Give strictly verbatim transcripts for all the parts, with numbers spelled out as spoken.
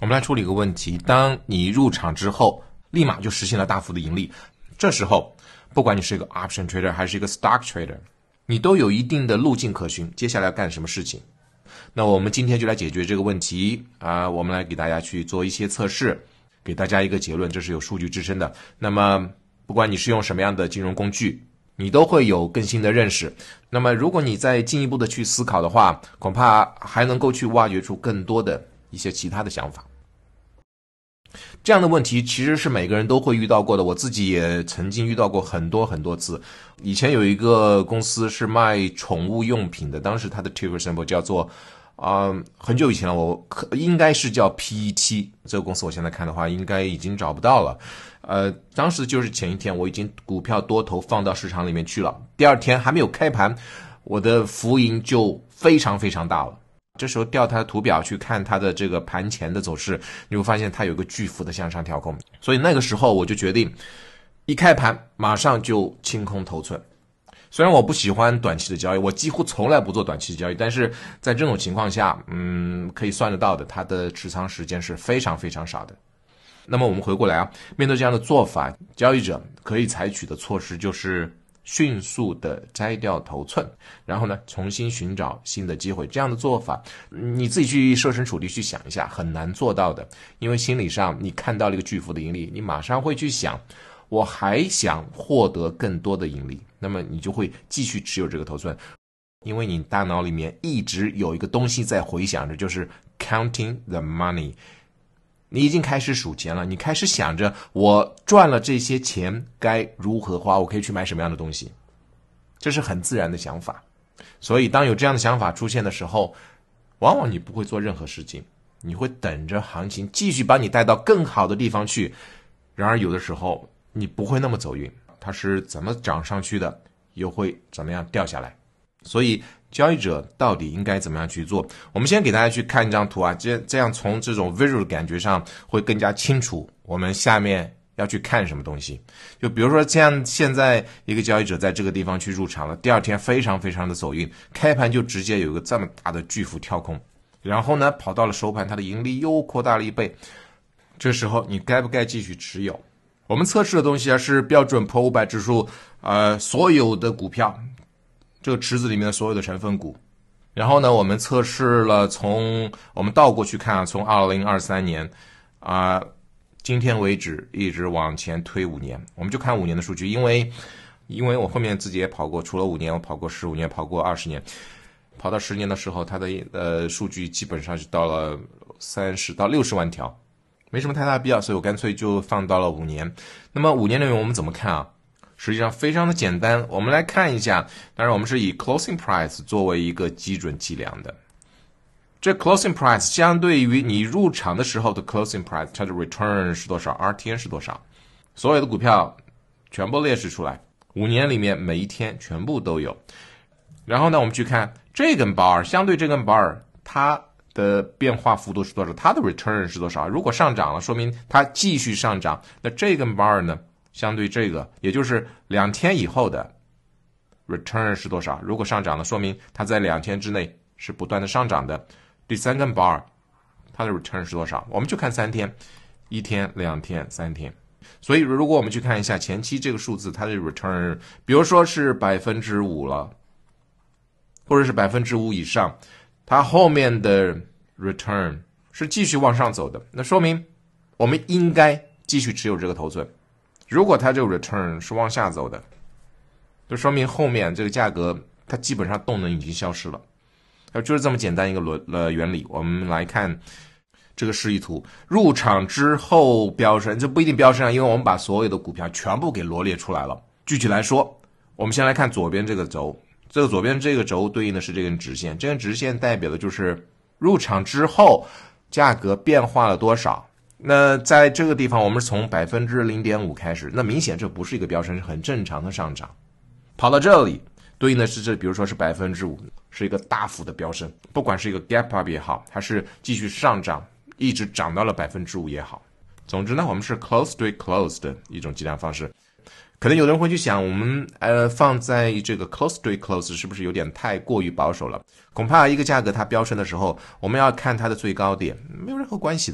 我们来处理一个问题，当你入场之后立马就实现了大幅的盈利，这时候不管你是一个 option trader 还是一个 stock trader， 你都有一定的路径可循，接下来要干什么事情。那我们今天就来解决这个问题啊，我们来给大家去做一些测试，给大家一个结论，这是有数据支撑的。那么不管你是用什么样的金融工具，你都会有更新的认识。那么如果你再进一步的去思考的话，恐怕还能够去挖掘出更多的一些其他的想法。这样的问题其实是每个人都会遇到过的，我自己也曾经遇到过很多很多次。以前有一个公司是卖宠物用品的，当时它的 ticker symbol 叫做呃，很久以前了，我应该是叫 P E T， 这个公司我现在看的话应该已经找不到了。呃，当时就是前一天我已经股票多头放到市场里面去了，第二天还没有开盘，我的浮盈就非常非常大了。这时候调它的图表去看它的这个盘前的走势，你会发现它有个巨幅的向上跳空，所以那个时候我就决定一开盘马上就清空头寸。虽然我不喜欢短期的交易，我几乎从来不做短期的交易，但是在这种情况下，嗯，可以算得到的，它的持仓时间是非常非常少的。那么我们回过来啊，面对这样的做法，交易者可以采取的措施就是迅速的摘掉头寸，然后呢重新寻找新的机会。这样的做法你自己去设身处地去想一下，很难做到的，因为心理上你看到了一个巨幅的盈利，你马上会去想我还想获得更多的盈利，那么你就会继续持有这个头寸，因为你大脑里面一直有一个东西在回想着，就是 counting the money。你已经开始数钱了，你开始想着我赚了这些钱该如何花，我可以去买什么样的东西，这是很自然的想法。所以当有这样的想法出现的时候，往往你不会做任何事情，你会等着行情继续把你带到更好的地方去。然而有的时候你不会那么走运，它是怎么涨上去的，又会怎么样掉下来。所以交易者到底应该怎么样去做？我们先给大家去看一张图啊，这这样从这种 visual 的感觉上会更加清楚我们下面要去看什么东西。就比如说这样，现在一个交易者在这个地方去入场了，第二天非常非常的走运，开盘就直接有一个这么大的巨幅跳空，然后呢跑到了收盘，它的盈利又扩大了一倍。这时候你该不该继续持有？我们测试的东西啊是标准普尔五百指数呃所有的股票，这个池子里面的所有的成分股。然后呢我们测试了，从我们倒过去看啊，从二零二三年啊、呃、今天为止一直往前推五年，我们就看五年的数据，因为因为我后面自己也跑过，除了五年我跑过十五年，跑过二十年，跑到十年的时候它的呃数据基本上是到了三十到六十万条，没什么太大必要，所以我干脆就放到了五年。那么五年内容我们怎么看啊？实际上非常的简单，我们来看一下。当然我们是以 closing price 作为一个基准计量的，这 closing price 相对于你入场的时候的 closing price， 它的 return 是多少， R T N 是多少，所有的股票全部列示出来，五年里面每一天全部都有。然后呢我们去看这根 bar 相对这根 bar 它的变化幅度是多少，它的 return 是多少。如果上涨了说明它继续上涨，那这根 bar 呢相对这个，也就是两天以后的 return 是多少，如果上涨了说明它在两天之内是不断的上涨的。第三根 bar 它的 return 是多少，我们就看三天，一天两天三天。所以如果我们去看一下前期这个数字，它的 return 比如说是 百分之五 了，或者是 百分之五 以上，它后面的 return 是继续往上走的，那说明我们应该继续持有这个头寸。如果它这个 return 是往下走的，就说明后面这个价格它基本上动能已经消失了。就是这么简单一个逻呃原理。我们来看这个示意图，入场之后飙升，这不一定飙升啊，因为我们把所有的股票全部给罗列出来了。具体来说，我们先来看左边这个轴，这个左边这个轴对应的是这根直线，这根直线代表的就是入场之后价格变化了多少。那在这个地方我们是从 百分之零点五 开始，那明显这不是一个飙升，是很正常的上涨。跑到这里对应的是这，比如说是 百分之五， 是一个大幅的飙升，不管是一个 gap up 也好，还是继续上涨一直涨到了 百分之五 也好，总之呢我们是 close to close 的一种计量方式。可能有人会去想，我们呃放在这个 close to close 是不是有点太过于保守了？恐怕一个价格它飙升的时候，我们要看它的最高点，没有任何关系的。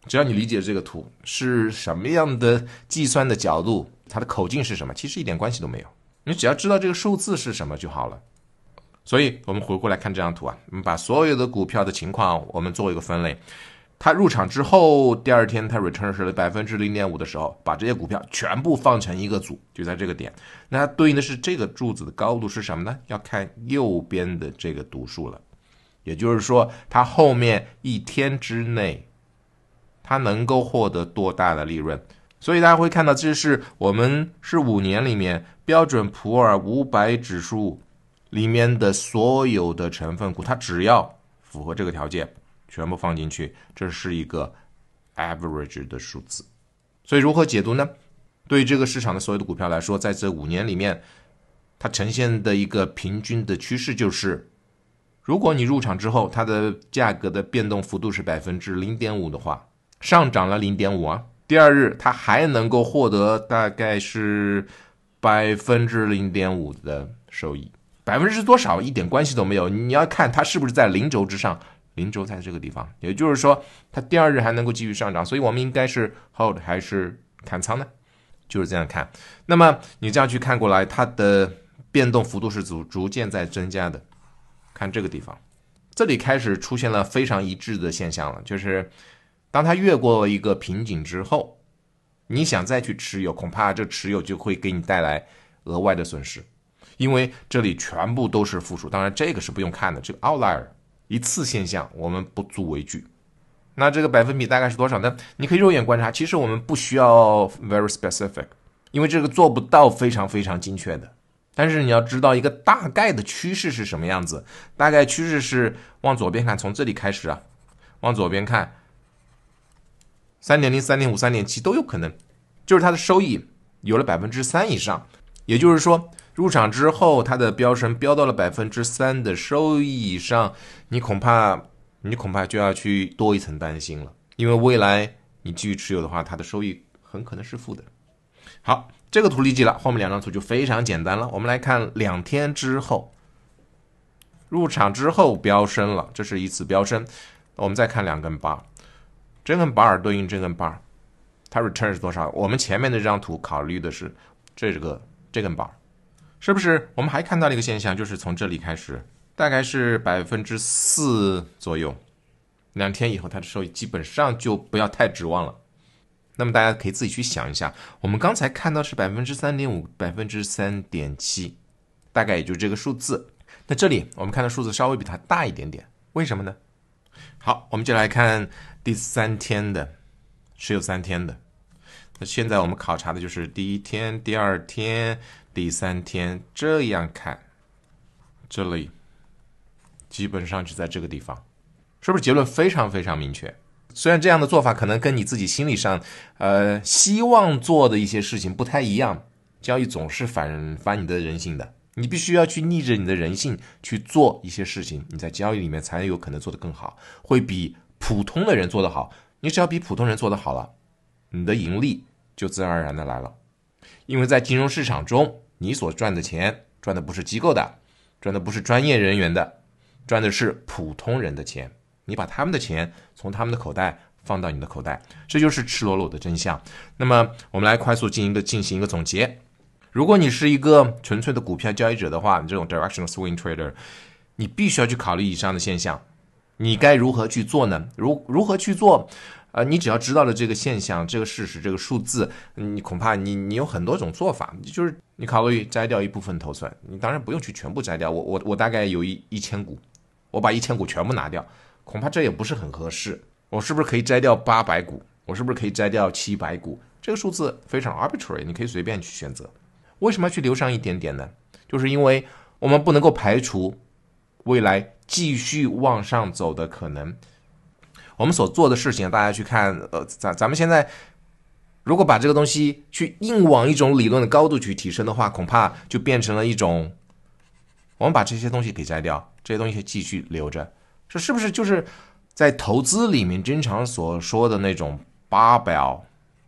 只要你理解这个图是什么样的计算的角度，它的口径是什么，其实一点关系都没有，你只要知道这个数字是什么就好了。所以我们回过来看这张图啊，我们把所有的股票的情况我们做一个分类，它入场之后第二天它 return 是 百分之零点五 的时候，把这些股票全部放成一个组，就在这个点，那它对应的是这个柱子的高度是什么呢？要看右边的这个读数了，也就是说它后面一天之内它能够获得多大的利润。所以大家会看到这是我们是五年里面标准普尔五百指数里面的所有的成分股，它只要符合这个条件全部放进去，这是一个 average 的数字。所以如何解读呢？对于这个市场的所有的股票来说，在这五年里面它呈现的一个平均的趋势就是，如果你入场之后它的价格的变动幅度是 百分之零点五 的话，上涨了 零点五 啊，第二日它还能够获得大概是 百分之零点五 的收益。百分之是多少一点关系都没有，你要看它是不是在零轴之上，零轴在这个地方，也就是说它第二日还能够继续上涨，所以我们应该是 hold 还是砍仓呢？就是这样看。那么你这样去看过来，它的变动幅度是逐逐渐在增加的。看这个地方，这里开始出现了非常一致的现象了，就是当它越过一个瓶颈之后，你想再去持有，恐怕这持有就会给你带来额外的损失，因为这里全部都是负数。当然这个是不用看的，这个 outlier 一次现象我们不足为惧。那这个百分比大概是多少呢？你可以肉眼观察，其实我们不需要 very specific， 因为这个做不到非常非常精确的。但是你要知道一个大概的趋势是什么样子，大概趋势是往左边看，从这里开始啊，往左边看 三点零、三点五、三点七 都有可能，就是它的收益有了 百分之三 以上，也就是说入场之后它的飙升飙到了 百分之三 的收益以上，你恐怕你恐怕就要去多一层担心了，因为未来你继续持有的话，它的收益很可能是负的。好，这个图理解了，后面两张图就非常简单了。我们来看两天之后，入场之后飙升了，这是一次飙升。我们再看两根 bar， 这根 bar 对应这根 bar， 它 return 是多少？我们前面的这张图考虑的是这个这根 bar， 是不是？我们还看到了一个现象，就是从这里开始，大概是 百分之四 左右，两天以后它的收益基本上就不要太指望了。那么大家可以自己去想一下，我们刚才看到是 百分之三点五、百分之三点七， 大概也就这个数字。那这里我们看到数字稍微比它大一点点，为什么呢？好，我们就来看第三天的，持有三天的。那现在我们考察的就是第一天、第二天、第三天，这样看，这里基本上就在这个地方，是不是结论非常非常明确？虽然这样的做法可能跟你自己心理上呃希望做的一些事情不太一样，交易总是反反你的人性的，你必须要去逆着你的人性去做一些事情，你在交易里面才有可能做得更好，会比普通的人做得好。你只要比普通人做得好了，你的盈利就自然而然的来了。因为在金融市场中，你所赚的钱赚的不是机构的，赚的不是专业人员的，赚的是普通人的钱，你把他们的钱从他们的口袋放到你的口袋，这就是赤裸裸的真相。那么我们来快速进行一个进行一个总结。如果你是一个纯粹的股票交易者的话，你这种 directional swing trader， 你必须要去考虑以上的现象。你该如何去做呢？如如何去做？呃，你只要知道了这个现象、这个事实、这个数字，你恐怕你你有很多种做法。就是你考虑摘掉一部分头寸，你当然不用去全部摘掉。我我我大概有一一千股，我把一千股全部拿掉，恐怕这也不是很合适。我是不是可以摘掉八百股？我是不是可以摘掉七百股？这个数字非常 arbitrary， 你可以随便去选择。为什么要去留上一点点呢？就是因为我们不能够排除未来继续往上走的可能。我们所做的事情，大家去看，呃，咱咱们现在如果把这个东西去硬往一种理论的高度去提升的话，恐怕就变成了一种，我们把这些东西给摘掉，这些东西继续留着，这是不是就是在投资里面经常所说的那种八表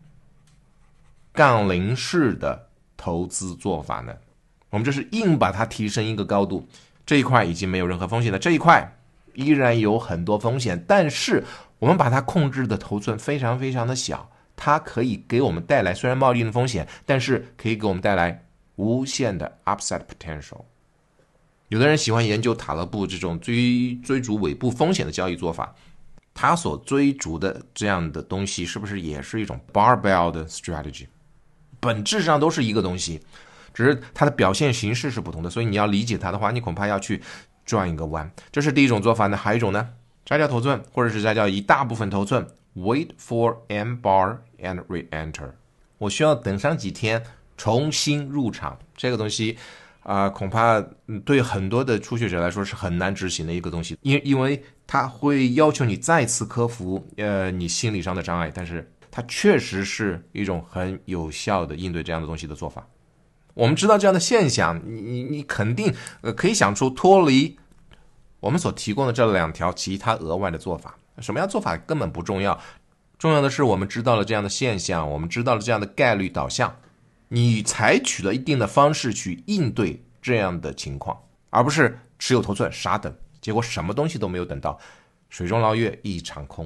杠铃式的投资做法呢？我们就是硬把它提升一个高度，这一块已经没有任何风险了，这一块依然有很多风险，但是我们把它控制的头寸非常非常的小，它可以给我们带来虽然贸易的风险，但是可以给我们带来无限的 upside potential。 有的人喜欢研究塔勒布这种追追逐尾部风险的交易做法，他所追逐的这样的东西是不是也是一种 barbell 的 strategy？ 本质上都是一个东西，只是它的表现形式是不同的，所以你要理解它的话，你恐怕要去转一个弯。这是第一种做法呢。还有一种呢，摘掉头寸，或者是摘掉一大部分头寸， wait for M bar and re-enter， 我需要等上几天重新入场。这个东西啊、呃，恐怕对很多的初学者来说是很难执行的一个东西，因因为它会要求你再次克服呃你心理上的障碍，但是它确实是一种很有效的应对这样的东西的做法。我们知道这样的现象，你你你肯定呃可以想出脱离我们所提供的这两条其他额外的做法。什么样做法根本不重要，重要的是我们知道了这样的现象，我们知道了这样的概率导向，你采取了一定的方式去应对这样的情况，而不是持有头寸傻等，结果什么东西都没有等到，水中捞月一场空。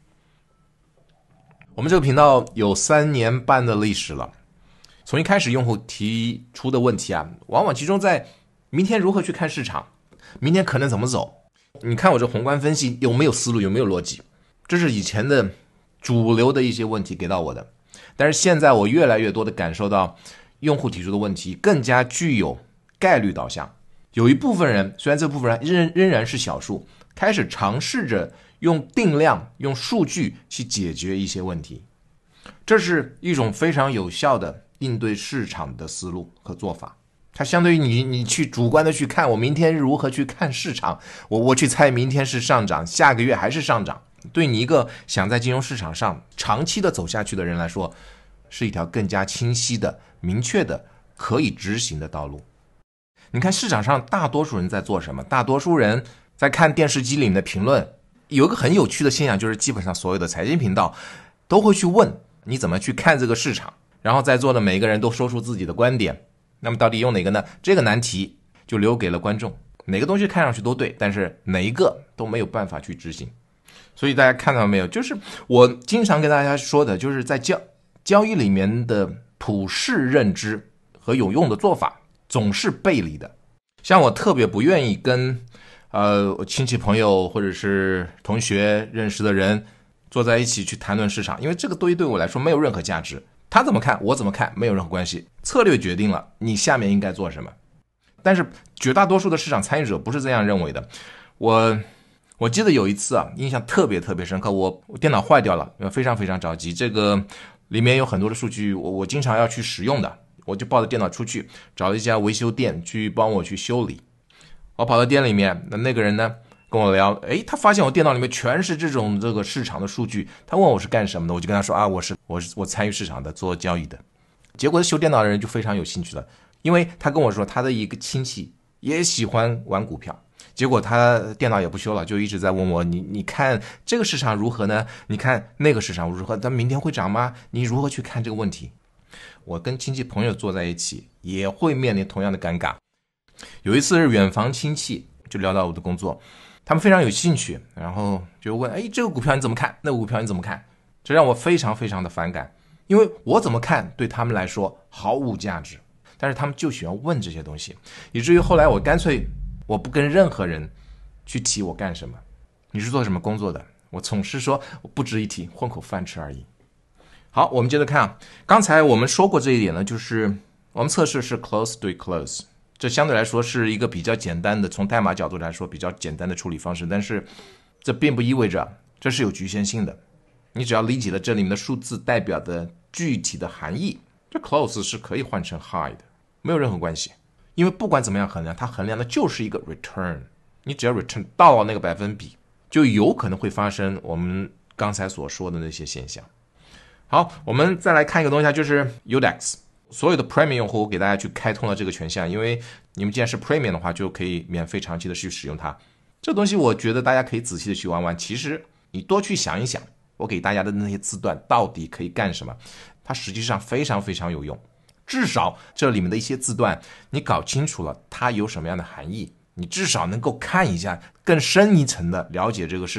我们这个频道有三年半的历史了，从一开始用户提出的问题啊，往往集中在明天如何去看市场，明天可能怎么走，你看我这宏观分析有没有思路，有没有逻辑，这是以前的主流的一些问题给到我的。但是现在我越来越多的感受到用户提出的问题更加具有概率导向，有一部分人，虽然这部分人仍仍然是少数，开始尝试着用定量用数据去解决一些问题，这是一种非常有效的应对市场的思路和做法。它相对于你你去主观的去看我明天如何去看市场，我我去猜明天是上涨，下个月还是上涨，对你一个想在金融市场上长期的走下去的人来说，是一条更加清晰的明确的可以执行的道路。你看市场上大多数人在做什么？大多数人在看电视机里面的评论，有一个很有趣的现象，就是基本上所有的财经频道都会去问你怎么去看这个市场，然后在座的每个人都说出自己的观点。那么到底用哪个呢？这个难题就留给了观众。哪个东西看上去都对，但是哪一个都没有办法去执行。所以大家看到没有，就是我经常跟大家说的，就是在交交易里面的普世认知和有用的做法总是背离的。像我特别不愿意跟呃亲戚朋友或者是同学认识的人坐在一起去谈论市场，因为这个对于对我来说没有任何价值。他怎么看我怎么看没有任何关系，策略决定了你下面应该做什么。但是绝大多数的市场参与者不是这样认为的。我我记得有一次啊，印象特别特别深刻，我我电脑坏掉了，非常非常着急，这个里面有很多的数据我我经常要去使用的，我就抱着电脑出去找了一家维修店去帮我去修理。我跑到店里面，那那个人呢跟我聊，诶，他发现我电脑里面全是这种这个市场的数据，他问我是干什么的，我就跟他说啊，我是我是我参与市场的，做交易的。结果修电脑的人就非常有兴趣了，因为他跟我说他的一个亲戚也喜欢玩股票，结果他电脑也不修了，就一直在问我，你你看这个市场如何呢？你看那个市场如何？它明天会涨吗？你如何去看这个问题？我跟亲戚朋友坐在一起也会面临同样的尴尬。有一次是远房亲戚就聊到我的工作，他们非常有兴趣，然后就问，哎，这个股票你怎么看？那个股票你怎么看？这让我非常非常的反感，因为我怎么看对他们来说毫无价值，但是他们就喜欢问这些东西，以至于后来我干脆我不跟任何人去提我干什么，你是做什么工作的，我总是说我不值一提，混口饭吃而已。好，我们接着看啊，刚才我们说过这一点呢，就是我们测试是 close 对 close， 这相对来说是一个比较简单的，从代码角度来说比较简单的处理方式，但是这并不意味着这是有局限性的。你只要理解了这里面的数字代表的具体的含义，这 close 是可以换成 high 的，没有任何关系。因为不管怎么样衡量，它衡量的就是一个 return， 你只要 return 到了那个百分比，就有可能会发生我们刚才所说的那些现象。好，我们再来看一个东西，就是 U D E X。 所有的 Premium 用户给大家去开通了这个权限，因为你们既然是 Premium 的话，就可以免费长期的去使用它。这东西我觉得大家可以仔细的去玩玩，其实你多去想一想，我给大家的那些字段到底可以干什么，它实际上非常非常有用。至少这里面的一些字段你搞清楚了它有什么样的含义，你至少能够看一下，更深一层的了解这个市场，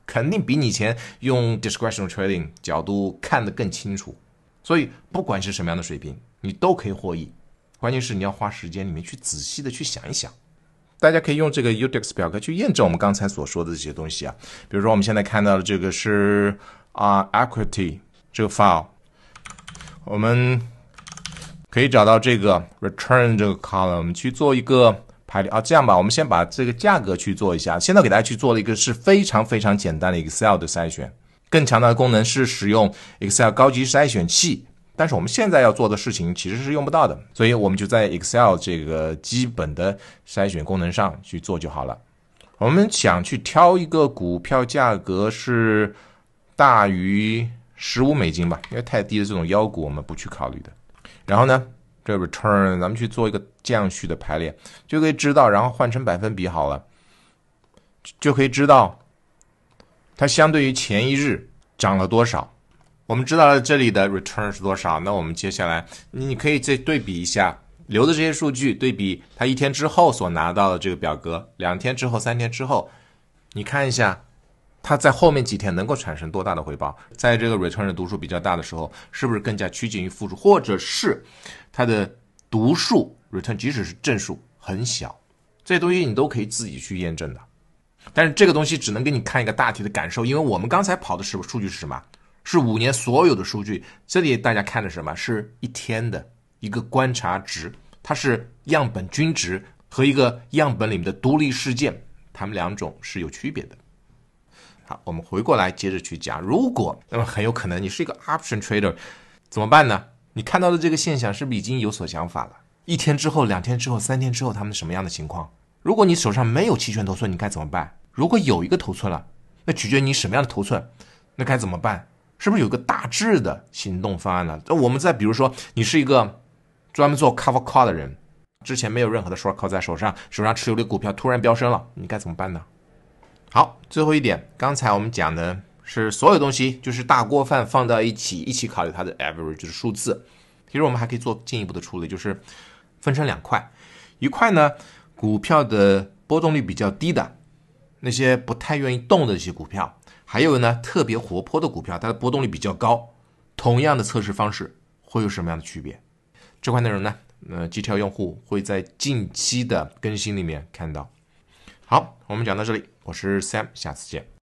肯定比你以前用 discretionary trading 角度看得更清楚。所以不管是什么样的水平，你都可以获益。关键是你要花时间里面去仔细的去想一想。大家可以用这个 U D X 表格去验证我们刚才所说的这些东西啊。比如说我们现在看到的这个是啊、uh, equity 这个 file， 我们可以找到这个 return 这个 column 去做一个排列啊。这样吧，我们先把这个价格去做一下。现在给大家去做了一个是非常非常简单的 Excel 的筛选，更强大的功能是使用 Excel 高级筛选器。但是我们现在要做的事情其实是用不到的，所以我们就在 Excel 这个基本的筛选功能上去做就好了。我们想去挑一个股票价格是大于十五美金吧，因为太低的这种妖股我们不去考虑的。然后呢，这 return 咱们去做一个降序的排列，就可以知道，然后换成百分比好了，就可以知道它相对于前一日涨了多少。我们知道了这里的 return 是多少，那我们接下来你可以再对比一下留的这些数据，对比它一天之后所拿到的这个表格，两天之后、三天之后，你看一下它在后面几天能够产生多大的回报。在这个 return 的读数比较大的时候，是不是更加趋近于负数，或者是它的读数 return 即使是正数很小，这些东西你都可以自己去验证的。但是这个东西只能给你看一个大体的感受，因为我们刚才跑的是数据是什么？是五年所有的数据。这里大家看的什么？是一天的一个观察值，它是样本均值和一个样本里面的独立事件，它们两种是有区别的。好，我们回过来接着去讲，如果那么很有可能你是一个 option trader， 怎么办呢？你看到的这个现象是不是已经有所想法了？一天之后、两天之后、三天之后，他们什么样的情况？如果你手上没有期权头寸，你该怎么办？如果有一个头寸了，那取决于你什么样的头寸，那该怎么办？是不是有个大致的行动方案呢？我们再比如说，你是一个专门做 cover call 的人，之前没有任何的 short call 在手上，手上持有的股票突然飙升了，你该怎么办呢？好，最后一点，刚才我们讲的是所有东西就是大锅饭放到一起，一起考虑它的 average 就是数字。其实我们还可以做进一步的处理，就是分成两块，一块呢，股票的波动率比较低的，那些不太愿意动的一些股票。还有呢，特别活泼的股票，它的波动率比较高，同样的测试方式会有什么样的区别？这块内容呢，呃，机跳用户会在近期的更新里面看到。好，我们讲到这里，我是 Sam， 下次见。